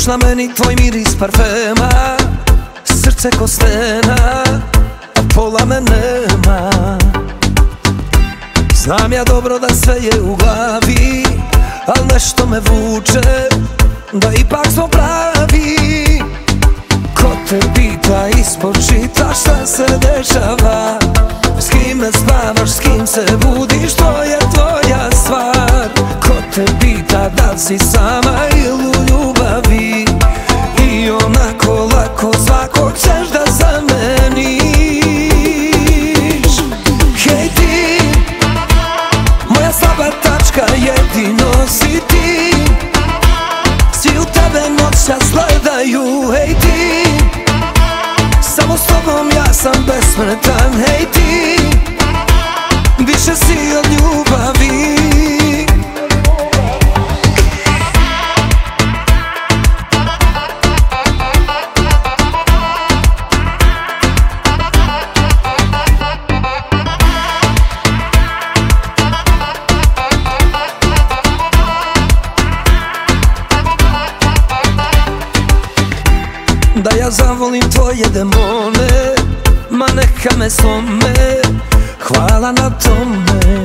Još na meni tvoj miris parfema, srce ko stena, a pola me nema. Znam ja dobro da sve je u glavi, al nešto me vuče da ipak smo pravi. Ko te pita ispod čita šta se dešava, s kime spavaš, s kim se budiš, to je tvoja stvar. Ko te pita da li si sama ili u ljubavi, i onako lako svakog ćeš da zameniš. Hej ti, moja slaba tačka, jedino si ti. Svi u tebe noćas gledaju, hej ti. Samo s tobom ja sam besmrtan, hej ti. Više si od ljubavi. Da ja zavolim tvoje demone, ma neka me slome, hvala na tome.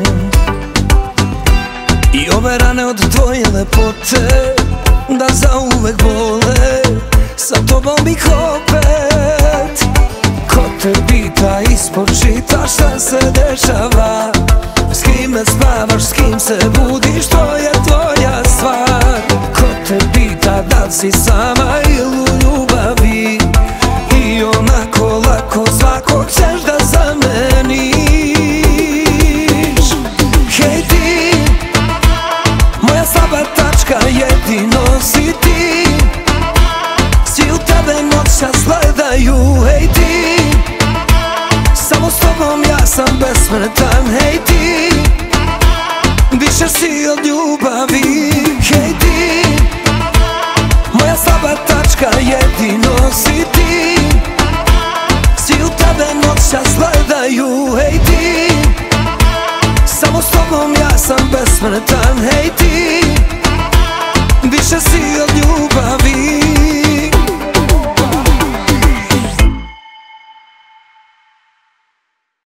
I ove rane od tvoje lepote, da zauvek bole, sa tobom bih opet. Ko te pita ispod čita šta se dešava, s kime spavaš, s kim se budiš, to je tvoja stvar. Ko te pita da li si sama ili u ljubavi, i onako lako svakog ćeš da zameniš. Hej ti, moja slaba tačka, jedino si ti. Svi u tebe noćas gledaju, hej ti. Samo s tobom ja sam besmrtan, hej ti. Više si od ljubavi, hej ti. Moja slaba tačka, jedino si ti. Svi u tebe noćas gledaju, hej ti. Samo s tobom ja sam besmrtan, hej ti. Više si od ljubavi.